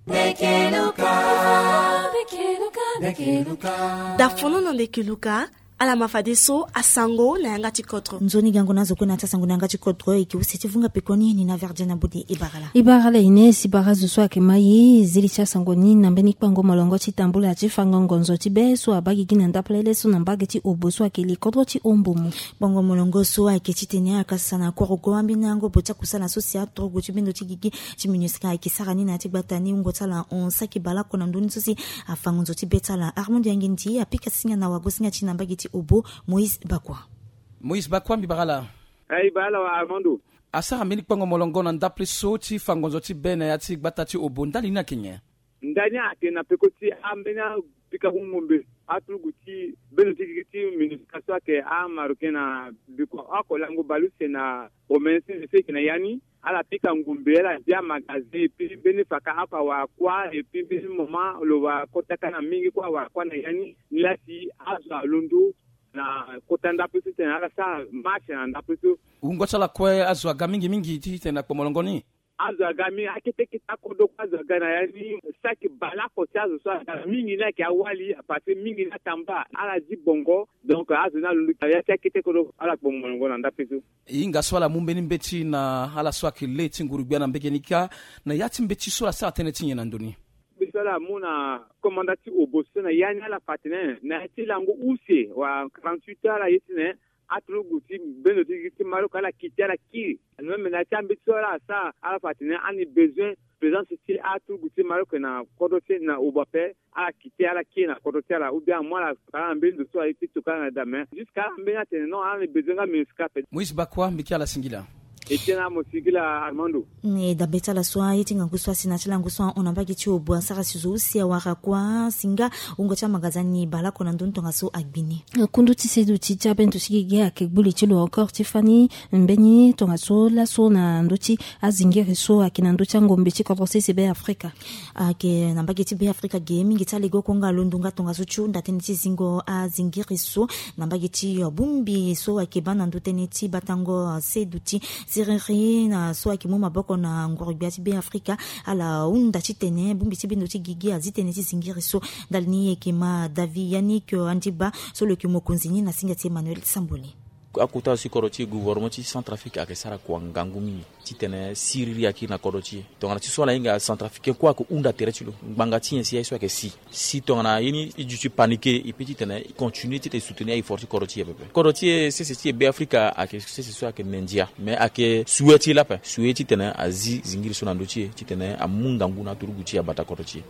Dafono na Bekeluka ala mafadeso asango na yanga chikotro nzoni gango nazo kuna tasango na yanga chikotro ikiusiti vunga pekoni ni na verjana budi ibarala ines ibarazo swake mai zili cha sango ni nambeni kwango molongo chitambula chifanga ngonzo chibeso abagi gina ndaplele so nambage ti oboso akili kodro chi ombomu bongo molongo so akechitene akasana korogo ambinango bocha kusana sosia trogo chibindo chigigi chiminyesika ikisarani na tibatani ngotala on saki bala kona nduni sosi afangonzo tibetala armond yanginti apika sinya na wagosinga chinambage ti obo Moïse Bakwa mbibagala ay bala wa Armando asa ameni kwango molongo na ndaple soti fangonzo ti bena ya ti batati obo ndali na kenya ndanya akena pekoti ambena pika humombe atuluguti beno tikiti ministration ke amarokena biko akolango baluse na omense feke na yani ala pika ngumbela dia magazi pi benefaka hapa wa kwa epi bi mama lo wa kotaka na mingi kwa na yani nilasi azwa lundu na kotanda pisi tena ala sa match na ndapisu ungotala kwa azwa gamingi ti tena kwa molongoni azwa gami akiteke takodo kwa azwa gana yani saki balako chazo so mingi na ke awali apate mingi na tamba ala di bongo donc azuna lundu ya akiteke kodo ala kwa molongona ndapisu inga swala mumbeni mbeti na ala swaki leti ngurubia na mbegenika na yati mbeti swala sa teneti na ndoni bisala muna komandati obosena yani ala patene na tilango use wa 48 ala yitine atuluguti beno tigiti maro kala kitela ki no mena chambi swala sa ala patene ani besoin présence ti atuluguti maro na kodote na obape ala kitela ki na kodote ala ou bien moi la kala mbendo so ayiti tukana dame jusqu'à mbena tene non ala besoin ga miskape Moïse Bakwa mbikala singila etena mosigila Armando ne da betala swa yitinga kuswa sinachila nguswa onambaki chi obwa saka sizusi awara kwa singa ungocha magazani bala kona ndontonga so agbini kundu tisedu chicha bento shigige akebuli chilo encore tifani mbeni tonga so la so na ndochi azingere so akina ndocha ngombe chi kodrose sebe Afrika ake nambaki ti be Afrika gaming itale go konga londunga tonga so chunda teniti zingo azingere so nambaki ti bumbi so akebana ndotene ti batango seduti siriri na so akimu maboko na ngorobia ti be Afrika ala unda chitene bumbi ti bindo ti gigi azitene ti zingiri so dalni ekema Davi Yannick Andiba so le kimo konzini na singa ti Emmanuel Samboli akuta si koroti gouvernement ti Centrafrique akesara kwa ngangumi titene siriri akina koroti donc ti so la inga Centrafrique kwa ko unda terechilo ngangati ensi ya so ke si tongana yini ijuti paniquer et petit tene continuer ti soutenir il forti koroti bebe koroti c'est be Africa ake c'est so ake Nigeria mais ake souhaiti la pa souhaiti tene azi zingiri so nandochi titene amunda nguna turuguti ya bata koroti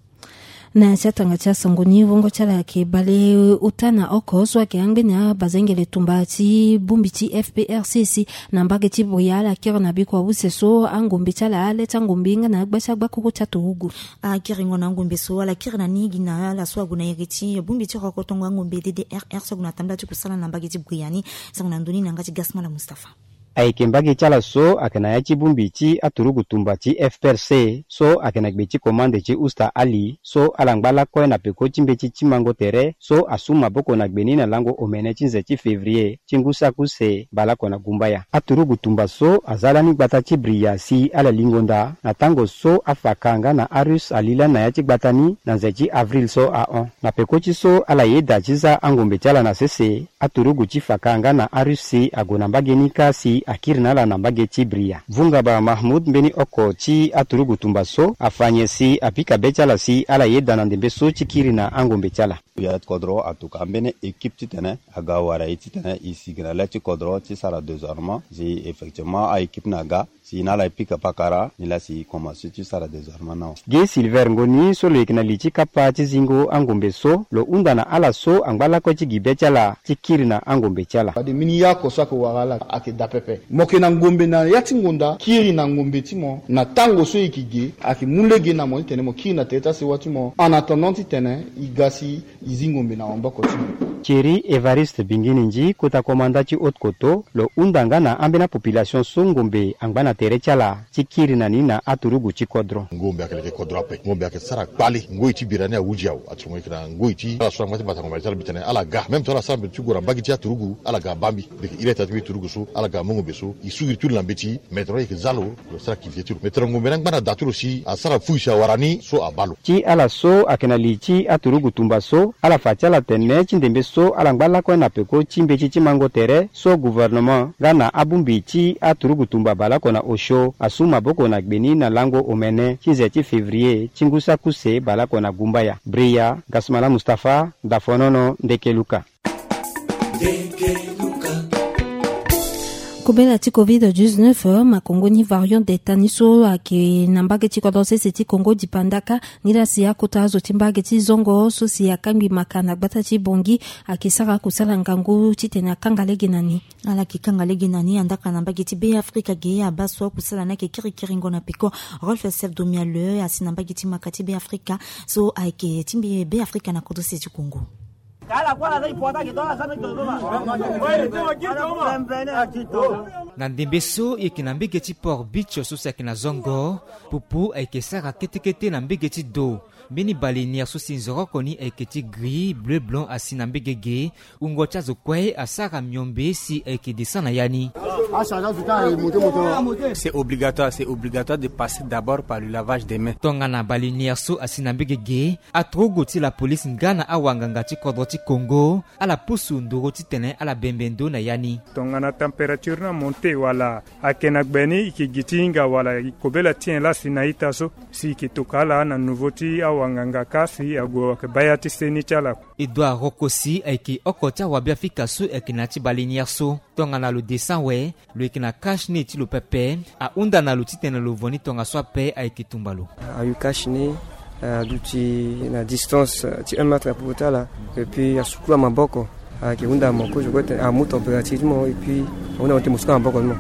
na chatanga cha sangoni wongo chala ke bale utana oko so ke angena bazengele tumbati bumbiti FPRCC na mbage ti boyala kero na biko abuse so angombe chala ale tangombinga na gbasha gbako chato hugu kiringo na ngombe so ala kirina nigi na ala so aguna yegiti bumbiti rokotongo ngombe DDR so guna tambla ti kusala na mbage ti buyani sanguna ndoni na ngati Gasmala Mustafa aikembagi chala so akena yachi bumbiti aturugu tumbati FPRC so akena gbechi komande chi Usta Ali so alangbala ko na pekoti mbechi chimango tere so asuma boko na gbeni na lango omene chinze chi février chingusa kuse balako na gumbaya aturugu tumba so azala ni gbata chi bria si ala lingonda na tango so afakanga na Arus alila na yachi gbatani na zechi avril so a on na pekoti so ala yeda chiza angombe chala na sese aturugu chi fakanga na Arus si agona mbagenika si akirina la nambage chibria vungaba Mahmoud mbeni oko chi aturugu tumbaso afanye si apika bechala si ala yeda na ndembe so chikirina angombe chala ya kodro atuka mbene équipe titene agawara ititene isigna la kodro ci sara désormais ji effectivement a équipe naga si nala pika pakara nila si commencer ci sara désormais non ge silver ngoni so le kinali ci kapa ci zingo angombe so lo undana ala so angbala ko ci gibechala chikirina angombe chala ade mini yako so ko wala ake dapepe moke na ngombe na yati ngonda kiri na ngombe timo na tango so ikige ake mulege na mo tene mo kiri na teta se watimo en attendant tene igasi izingombe na ombako timo Thierry Evariste Bingininji kota komanda ci Haute-Koto lo undanga na ambena population so ngombe angbana tere chala cikiri na nina aturugu ci kodro ngombe akele kodro ape ngombe akele sara pali ngoi ci birane awujiaw atungo ikina ngoi ci ala so ngati batanga mali bitane ala ga même tola sambe ci gora mbagi ci aturugu ala ga bambi de ile tatwi turugu so ala ga ngombe so isugiri tul lambeti metro ik zalo lo sara kilietu metro ngombe ngbana daturo si asara fuisha warani so abalo ci ala so akena lici aturugu tumba so ala fachala tenne ci ndembe so ala ngbala ko na peko cimbe ci mango tere so gouvernement gana abumbi ci aturugu tumba bala ko na osho asuma boko na gbeni na lango omene chize ci février cingusa kuse bala ko na gumbaya Bria Gasmala Mustafa Dafonono Ndekeluka Kubela ti COVID-19 makongoni variant delta niso ake nambage ti kodose se ti Kongo di pandaka nila siya kota zo timbage ti zongo so siya kambi makana gbata ti bongi ake sara kusala ngangu ti tena kangalege nani ala ki kangalege nani andaka nambage ti be Afrika ge abaswa kusala na ke kirikiri ngona piko Rolf Sevdomiale asi nambage ti makati be Afrika so ake timbe be Afrika na kodose ti Kongo na ndembe so yeke na mbege ti port beach so seke na zongo pupu ayeke sara ketekete na mbege ti do mbeni balenière so si nzoroko ni ayeke ti gris bleu blanc asi na mbege ge ungo ti azo kue asara miombe si ayeke descend na ya ni c'est obligatoire de passer d'abord par le lavage des mains. Tongana balenière so asi na mbege ge atrogo ti la police ngana awanganga ti kodro ti Congo ala pusu ndoro ti tene ala bembendo na yani tongana température na monte wala akena gbeni ikigitinga wala ikobela tien la sinaita so si kitokala na nouveau ti awanganga kasi ago baya ti seni chala Edouard Rokosi ayeke oko ti awabia fika so ayeke na ti balenière so tongana lo dessin we lo yeke na cache ni ti lo pepe ahunda na lo ti tene lo voni tonga so ape ayeke tumba lo ayu cache ni duti na distance ti 1 mètre pour là et puis à sukula maboko ki unda moko je gote a mu températurement et puis on a musuka maboko no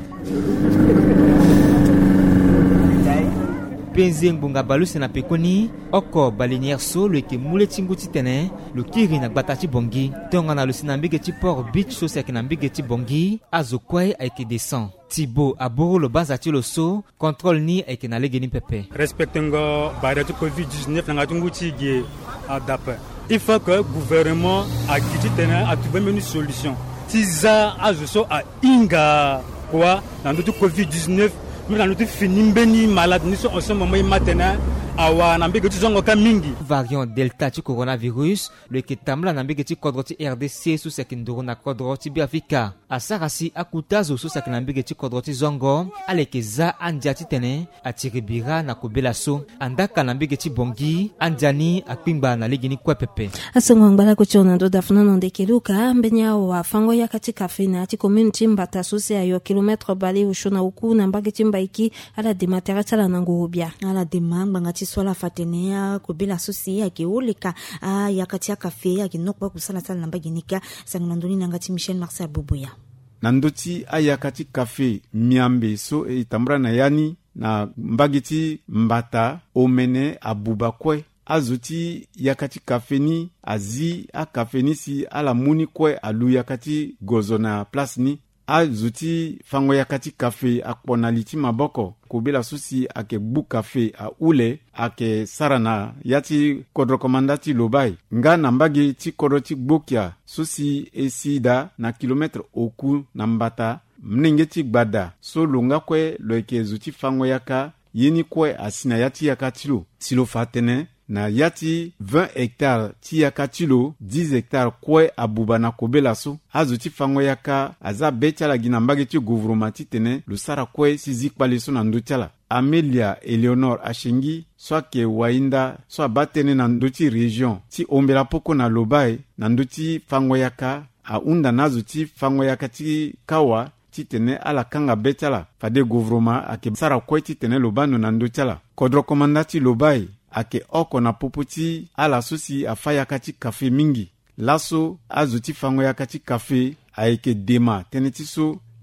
penze ngbunga baluse na pekoni oko balenière so lo yeke mule ti ngu ti tene lo kiri na gbata ti bongi tongana lo si na mbege ti port beach so si ayeke na mbege ti bongi azo kue ayeke descend Thibaut aboro lo banza ti lo so contrôle ni ayeke na lege ni pepe respectengo barrière ti COVID-19 nanga ti ngu ti ge adape il faut que gouvernement agi ti tene atrouve une solution ti za azo so ainga kwa na ndö ti COVID-19 mi na ndö ti fini mbeni malade ni so en ce moment maintenant awa na mbege ti zongo ka mingi variant delta ti coronavirus lo yeke tambula na mbege ti kodro ti RDC so si ayeke ndoro na kodro ti Biafrika asara si akuta zo so si ayeke na mbege ti kodro ti zongo ala yeke za andia ti tene atiri bira na kobela so andaka na mbege ti bongi andia ni akpingba na lege ni kue pepe asango ngbala koti ona ndo Dafonono Ndekeluka mbeni awa fango yaka ti kafena ti commune ti Mbata so si ayo kilometre bale usho na uku na mbage ti mbaiki ala dematera ti ala na ngobia ala dema ngbanga ti swala fatenea kobela sosi ake oleka yakati ya kafe ake nokba kusala sala na mbage nika sangana ndoni nanga ti Michel Marcel Boboya na ndö ti ayaka ti kafe miambe so e tambura na yani na mbage ti Mbata omene abuba kue azo ti yaka ti kafe ni azi akafe ni si ala mu ni kue alu yaka ti gozo na place ni azo ti fango yaka ti kafe akpo na li ti maboko kobela so si ayeke gbu kafe ahule ayeke sara na ya ti kodro komanda ti lo bai nga na mbage ti kodro ti gbokia so si e sida na kilometre oku na Mbata mnenge ti gbada so lo nga kue lo yeke zo ti fango yaka ye ni kue asi na ya ti yaka ti lo si lo fa tënë na ya ti 20 hectares ti yaka ti lo 10 hectares kue abuba na kobela so azo ti fango yaka aza be ti ala gi na mbage ti gouvernement ti tene lo sara kue si zi kpale so na ndö ti ala Amelia Eleonore Ashengi so ayeke wahinda so abâ tënë na ndö ti région ti ombela poko na lo bai na ndö ti fango yaka ahunda na azo ti fango yaka ti kawa ti tene ala kanga be ti ala fade gouvernement ayeke sara kue ti tene lo banu na ndö ti ala kodro komanda ti lo bai ayeke oko na popo ti ala so si afa yaka ti kafe mingi laso azo ti fango yaka ti kafe ayeke dema tënë ti so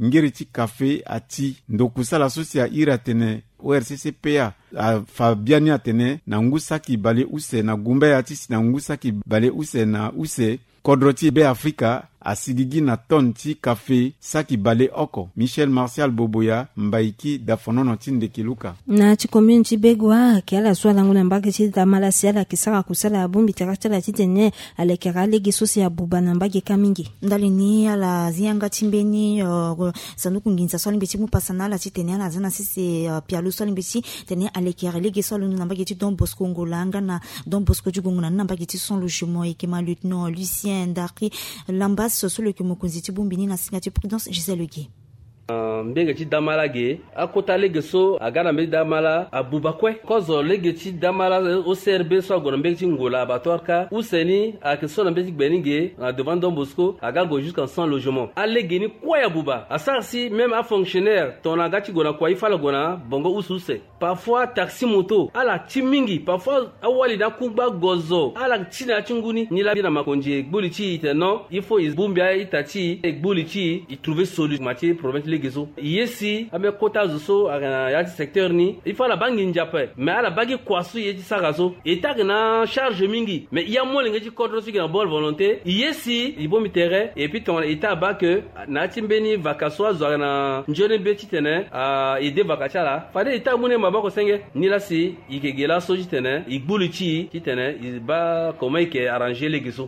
ngiri ti kafe ati ndokusala so si airi atene ORCCPA fa biani atene na ngu saki bale use na gumbe ya ti si na ngu saki bale use na use kodro ti be Afrika asigigi na ton ti kafe saki bale oko. Michel Martial Boboya mbaiki dafonono ti ndekeluka na ti commune ti begwa ke ala so alango na mbage ti damala si ala kisara kusala bumbi teratala ti tene alekera legi so si abuba na mbage kamingi ndali ni ala zianga timbeni sanduku nginza so limbe ti mupasana ala ti tene ala zana sisi pialu so limbe ti tene alekera legi so na mbage ti Don Bosco ngolanga na Don Bosco jugonguna na mbage ti son logement et kema lieutenant Lucien Ndari lamba sous le Mokonzi Tibumbini na signature prudence Gisèle Gué. Mbenge ti damala ge akota lege so agana mbe damala abubakwe kozo lege ti damala o serbe so agona mbenge ti ngola abatorka useni akeso na mbenge ti gbeninge devant Don Bosco agago jusqu'en sans logement alege ni kwa buba asarsi même a fonctionnaire ton agati gona kwa ifala gona bongo ususe parfois taxi moto ala timingi parfois awali na kumba gozo ala tina chinguni ni la bina makonje gbuli ti iteno il faut isbumbia itati gbuli ti i trouver solution mati problème legezo yesi ame kota zo ya secteur ni il faut la bangi njape mais ala bagi kwasu yeti sagazo eta na charge mingi mais il y a mo lengi ti kodro si na bonne volonté yesi ibo mitere et puis ton eta ba que na timbeni vakaso zo na njone beti tene ide vakachala fade eta mune mabako senge ni la si ikegela so jitene igbulu ti tene iba comment que arranger legezo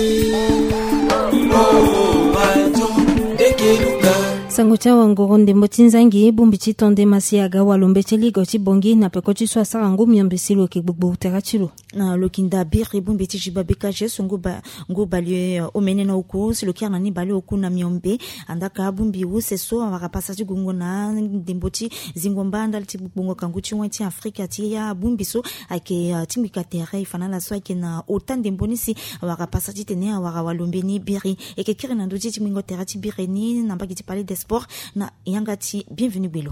sango cha wango ndembo tinzangi bumbi ci tonde masiaga walombe ci ligo ci bongi na peko ci so sara ngumi ambesilo ke gbogbo terachilo na lokinda biri bumbi ci jibabeka je songo balye omene na uku si lokirna ni bale oku na miombe andaka bumbi wo seso wakapasa ci gungo na ndembo ci zingomba ndal ci bongo kangu ci wanti Afrika ti ya bumbi so ake timika tere ifana la so ake na otan ndembo ni si wakapasa ci tene waka walombe ni biri eke kirina nduji ci mingo terati biri ni namba ki ti parler des sport na yangati bienvenue Belo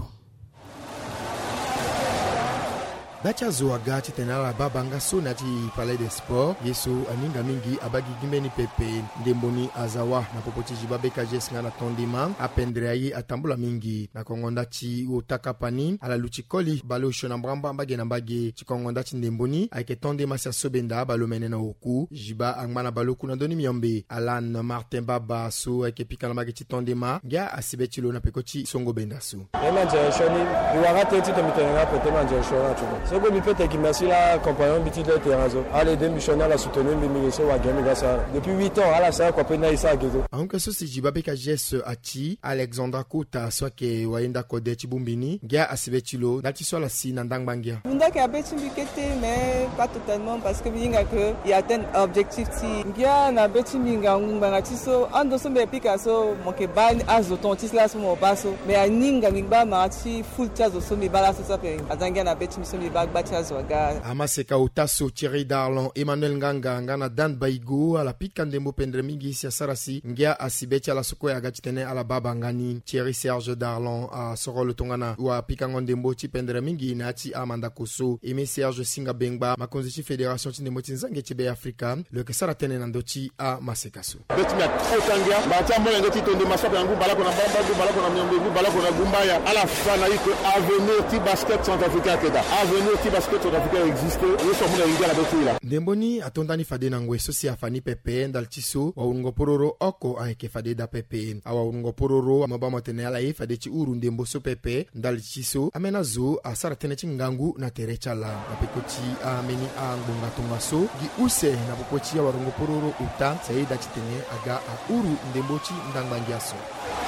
Dacha zoaga ti tenala babanga so na ti palais des sports yeso aninga mingi abagi gimbeni pepe ndemboni azawa na popoti jibabeka jesnga na tondima apendreayi atambula mingi na kongonda ti otakapani ala luchikoli balo shona mbramba mbage na mbage ti kongonda ti ndemboni ayeke tondema sia sobenda balo mene na oku jiba angmana balo kuna doni miombe Alan Martin Baba so ayeke pika na mbage ti tondema ngia asibe ti lo na peko ti songo benda so manje shoni iwara te ti tomitenga pete manje shona chuko soko mi peut que merci la compagnon biti de terrazo allez de missionnaire la soutenir mi miso wa game gasa depuis 8 ans ala sa ko pena isa gezo anka so si jibabeka jes ati Alexandra Kota so ke waenda ko de tibumbini ngia asibetilo dati so la si na ndangbangia nda ka betu bikete mais pas totalement parce que binga que il atteint objectif ti ngia na betu binga ngba ti so ando so be pika so mo ke ban azo ton ti la so mo baso mais aninga ngba ma ti full chazo so mi bala so pe azangia na betu mi so mi bag amaseka utaso Thierry Darlon Emmanuel Nganga ngana Dan Baigo ala pika ndembo pendre mingi sia sarasi ngia asibeti ala soko ya gachitene ala baba ngani Thierry Serge Darlon a soro le tongana wa pika ndembo ti pendre mingi na ti Amanda Koso Eme Serge Singa Bengba makonzi ti fédération ti ndembo ti nzange ti be Afrika le kesara tene na ndoti a masekaso betimia otangia ba ta mo ngati tonde masape yangu balako na bamba balako na myombe balako na gumbaya ala fana iko avenir ti basket centrafricain keda avenir ti basket centrafricain existe yeso mo ngi la betila ndemboni atondani fade na ngwe sosi afani pepe ndal tiso wa ungo pororo oko ayeke fade da pepe awa ungo pororo amaba motene ala fade ti uru ndembo so pepe ndal tiso amena zo asara tene ti ngangu na tere chala na pekoti ameni a ngbonga tonga so gi use na pokoti wa ungo pororo uta saida ti tene aga a uru ndembo ti ndangbangia so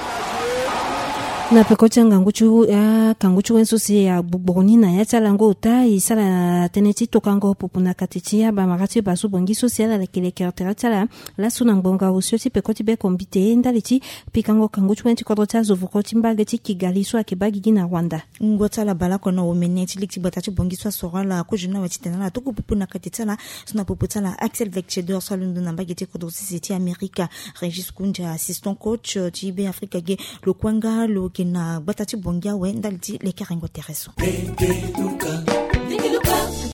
na pekoti nganguchu ya kanguchu wenso si ya buboni na ya talango uta isala teneti tokango popuna katichia ba magati ba subongi social la kile kertera la suna ngbonga usio ti pekoti be kombite ndaliti pikango kanguchu wenti kodota zovokoti mbageti Kigali so akebagi gina Rwanda ngota la balako na omeneti likti batati bongi so sorala ko juna watitana la toko popuna katitala suna poputala Axel Vecchedor so lundu na mbageti kodosi ti America Regis Kunja assistant coach ti be Africa ge lo kwanga lo kina batati bongia we ndaliti le karengo tereso